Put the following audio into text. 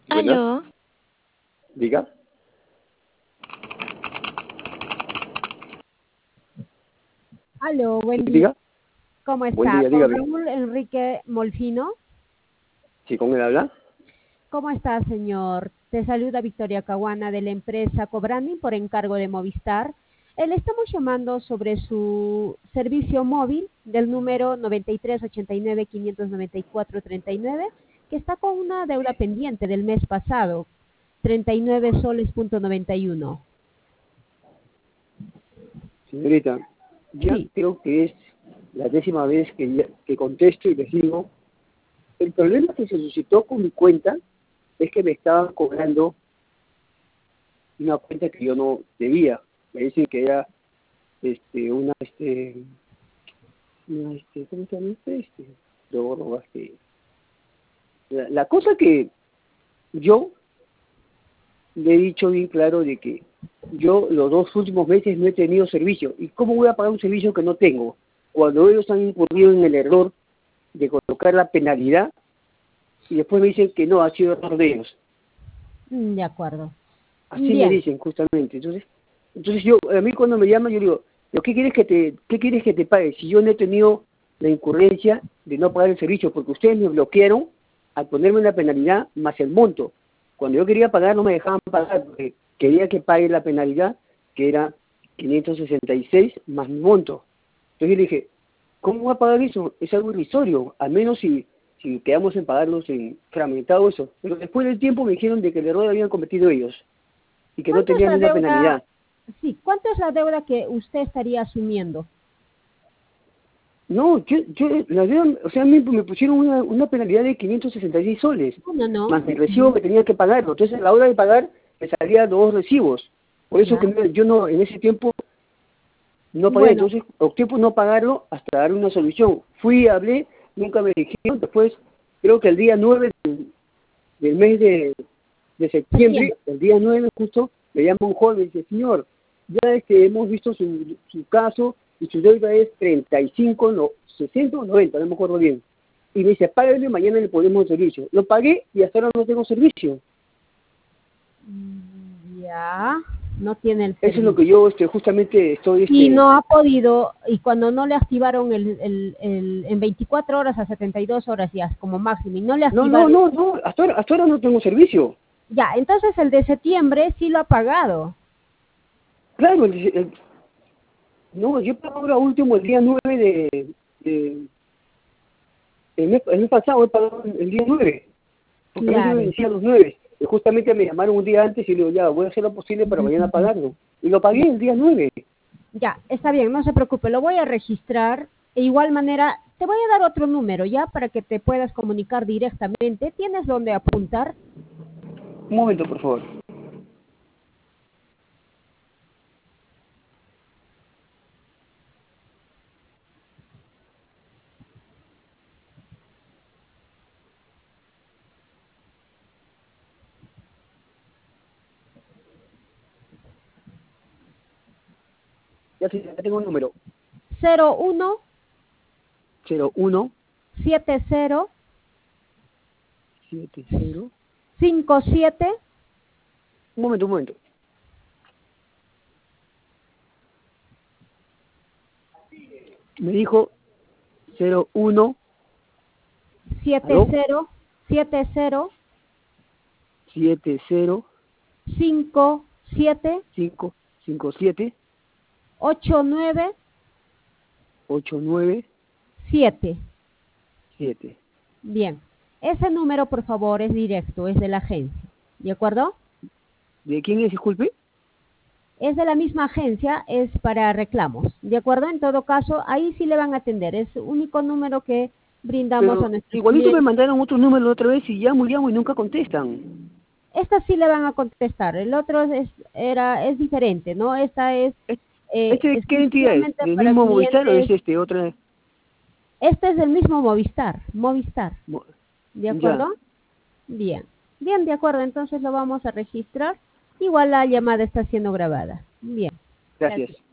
Buenas, Aló, diga. Aló, buen día. Diga. ¿Cómo Buen está? día, Con dígame. Raúl Enrique Molfino. ¿Sí con él habla? ¿Cómo está, señor? Te saluda Victoria Caguana de la empresa Cobranding por encargo de Movistar. Le estamos llamando sobre su servicio móvil del número 9389-594-39, que está con una deuda pendiente del mes pasado, 39 soles.91. Señorita, ya Sí. creo que es la 10ª vez que contesto y les digo, el problema que se suscitó con mi cuenta es que me estaban cobrando una cuenta que yo no debía. Me dicen que era ¿cómo se llama prórroga, la cosa que yo le he dicho bien claro de que yo los 2 últimos meses no he tenido servicio. ¿Y cómo voy a pagar un servicio que no tengo? Cuando ellos han incurrido en el error de colocar la penalidad y después me dicen que no, ha sido error de ellos. De acuerdo. Así me Bien. dicen justamente. Entonces yo, a mí cuando me llaman yo digo, ¿pero qué quieres que te pague si yo no he tenido la incurrencia de no pagar el servicio? Porque ustedes me bloquearon al ponerme una penalidad más el monto. Cuando yo quería pagar no me dejaban pagar porque quería que pague la penalidad, que era 566 más mi monto. Entonces yo le dije, ¿cómo voy a pagar eso? Es algo irrisorio, al menos si quedamos en pagarlos en fragmentado eso. Pero después del tiempo me dijeron de que el error lo habían cometido ellos y que no ¿Cuánto es tenían la una deuda? penalidad. Sí, ¿cuánto es la deuda que usted estaría asumiendo? No, la deuda, o sea, me pusieron una penalidad de 566 soles, No, no. más mi recibo que tenía que pagarlo. Entonces, a la hora de pagar, me salían 2 recibos. Por eso Ya. que yo no, en ese tiempo no pagué. Bueno, Entonces, opté por no pagarlo hasta dar una solución. Fui, hablé, nunca me dijeron. Después, creo que el día 9 del mes de septiembre, septiembre. el día 9 justo, me llama un joven y me dice, señor, ya hemos visto su caso y su deuda es 35, no, 60 o 90, no me acuerdo bien. Y me dice, págale, mañana le ponemos el servicio. Lo pagué y hasta ahora no tengo servicio. Ya, no tiene el Eso es lo servicio. que yo justamente estoy... Y no ha podido, y cuando no le activaron en 24 horas a 72 horas ya, como máximo, y no le No, no, activaron, no, no, hasta ahora no tengo servicio. ya, entonces el de septiembre sí lo ha pagado. Claro, no, yo pago ahora último el día 9 de el mes pasado, he pagado el día 9. Porque a mí se me Claro. vencía los 9. Y justamente me llamaron un día antes y le digo, ya, voy a hacer lo posible para mañana pagarlo. Y lo pagué el día 9. Ya, está bien, no se preocupe, lo voy a registrar. De igual manera, te voy a dar otro número ya para que te puedas comunicar directamente. ¿Tienes dónde apuntar? Un momento, por favor. Ya, sí, ya tengo un número. 01 01 70 70. 57 Un momento. Me dijo 01. ¿Aló? 70 70 70 57 5 57 89 89 7. 7. Bien, ese número por favor es directo, es de la agencia, ¿de acuerdo? ¿De quién es, disculpe? Es de la misma agencia, es para reclamos, ¿de acuerdo? En todo caso, ahí sí le van a atender, es el único número que brindamos a Pero nuestros igualito me clientes. mandaron otro número la otra vez y llamo y nunca contestan. Esta sí le van a contestar, el otro es diferente, ¿no? Esta es ¿Este de qué entidad es? exclusivamente ¿Del para mismo Movistar o es clientes. otra? Este es del mismo Movistar, Mo- ¿de Ya, acuerdo? Bien, bien, de acuerdo, entonces lo vamos a registrar. Igual la llamada está siendo grabada. Bien, gracias. gracias.